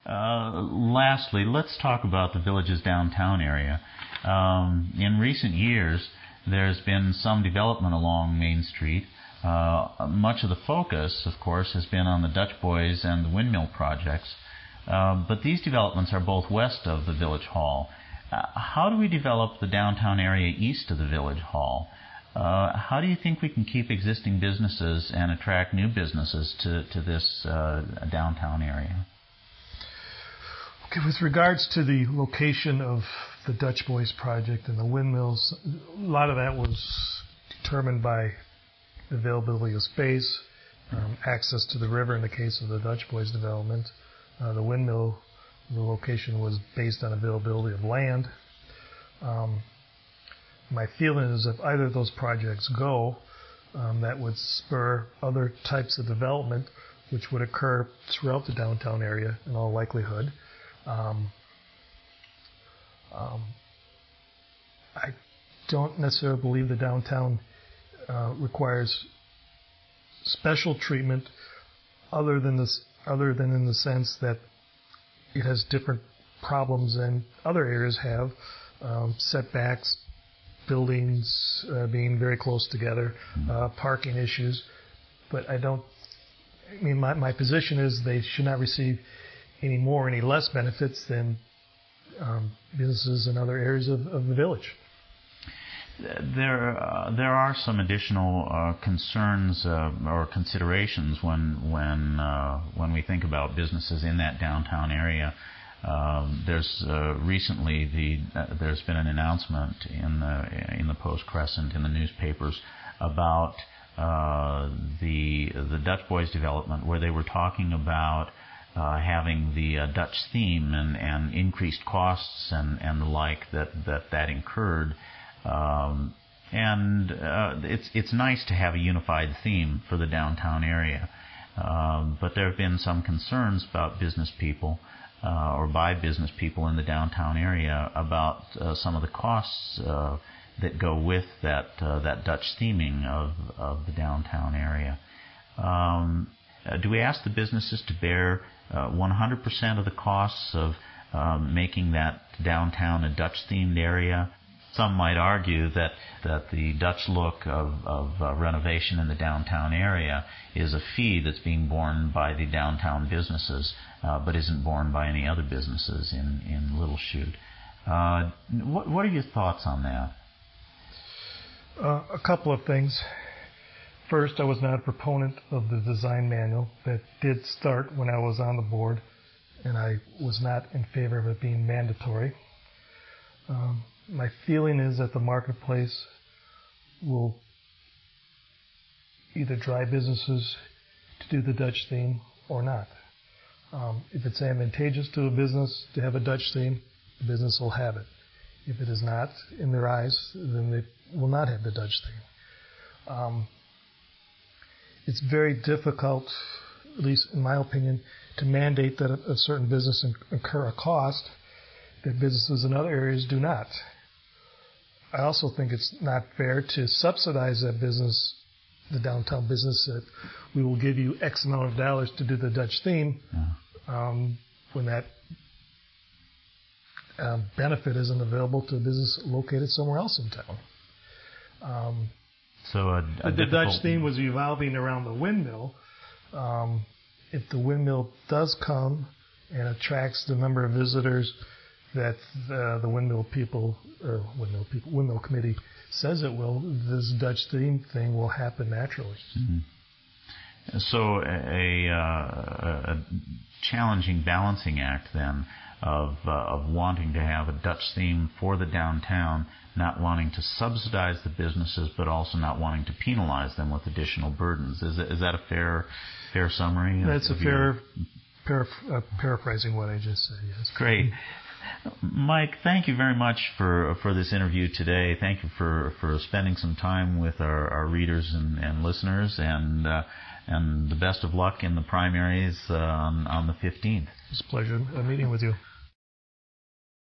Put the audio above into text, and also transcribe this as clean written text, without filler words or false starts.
Lastly, let's talk about the village's downtown area. In recent years, there's been some development along Main Street. Much of the focus, of course, has been on the Dutch Boys and the windmill projects. But these developments are both west of the Village Hall. How do we develop the downtown area east of the Village Hall? How do you think we can keep existing businesses and attract new businesses to this downtown area? Okay, with regards to the location of the Dutch Boys project and the windmills, a lot of that was determined by the availability of space, access to the river in the case of the Dutch Boys development. The windmill, the location was based on availability of land. My feeling is if either of those projects go, that would spur other types of development which would occur throughout the downtown area in all likelihood. I don't necessarily believe the downtown requires special treatment other than in the sense that it has different problems than other areas have, setbacks, buildings being very close together, parking issues. But my position is they should not receive any more or any less benefits than businesses in other areas of the village. There are some additional concerns or considerations when we think about businesses in that downtown area. There's recently there's been an announcement in the Post-Crescent in the newspapers about the Dutch Boys development, where they were talking about having the Dutch theme and increased costs and the like that incurred. It's nice to have a unified theme for the downtown area, but there have been some concerns about business people or by business people in the downtown area about some of the costs that go with that Dutch theming of the downtown area. Do we ask the businesses to bear 100% of the costs of making that downtown a Dutch-themed area? Some might argue that the Dutch look of renovation in the downtown area is a fee that's being borne by the downtown businesses, but isn't borne by any other businesses in Little Chute. What are your thoughts on that? A couple of things. First, I was not a proponent of the design manual. That did start when I was on the board, and I was not in favor of it being mandatory. My feeling is that the marketplace will either drive businesses to do the Dutch theme or not. If it's advantageous to a business to have a Dutch theme, the business will have it. If it is not, in their eyes, then they will not have the Dutch theme. It's very difficult, at least in my opinion, to mandate that a certain business incur a cost that businesses in other areas do not. I also think it's not fair to subsidize that business, the downtown business, that we will give you X amount of dollars to do the Dutch theme, when that benefit isn't available to a business located somewhere else in town. The Dutch theme was evolving around the windmill. If the windmill does come and attracts the number of visitors that the windmill committee says it will, this Dutch theme thing will happen naturally. Mm-hmm. So a challenging balancing act then of wanting to have a Dutch theme for the downtown, not wanting to subsidize the businesses, but also not wanting to penalize them with additional burdens. Is that a fair summary? That's paraphrasing what I just said. Yes. Great. Mike, thank you very much for this interview today. Thank you for spending some time with our readers and listeners, and the best of luck in the primaries on the 15th. It's a pleasure meeting with you.